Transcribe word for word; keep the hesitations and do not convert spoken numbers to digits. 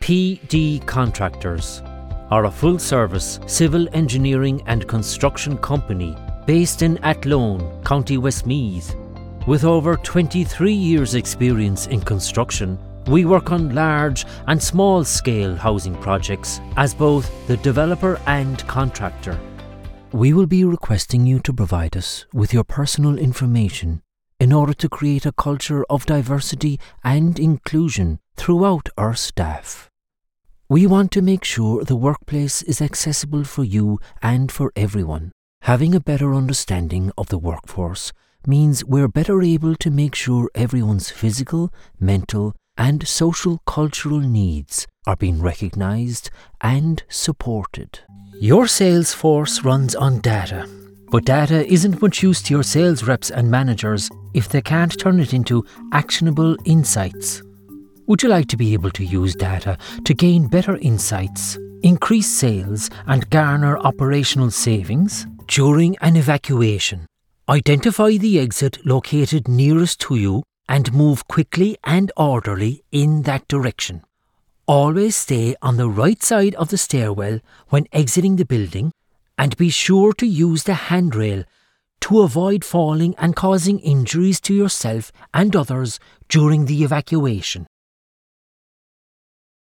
P D Contractors are a full-service civil engineering and construction company based in Athlone, County Westmeath. With over twenty-three years' experience in construction, we work on large and small-scale housing projects as both the developer and contractor. We will be requesting you to provide us with your personal information in order to create a culture of diversity and inclusion throughout our staff. We want to make sure the workplace is accessible for you and for everyone. Having a better understanding of the workforce means we're better able to make sure everyone's physical, mental, and social cultural needs are being recognised and supported. Your sales force runs on data, but data isn't much use to your sales reps and managers if they can't turn it into actionable insights. Would you like to be able to use data to gain better insights, increase sales, and garner operational savings? During an evacuation, identify the exit located nearest to you and move quickly and orderly in that direction. Always stay on the right side of the stairwell when exiting the building, and be sure to use the handrail to avoid falling and causing injuries to yourself and others during the evacuation.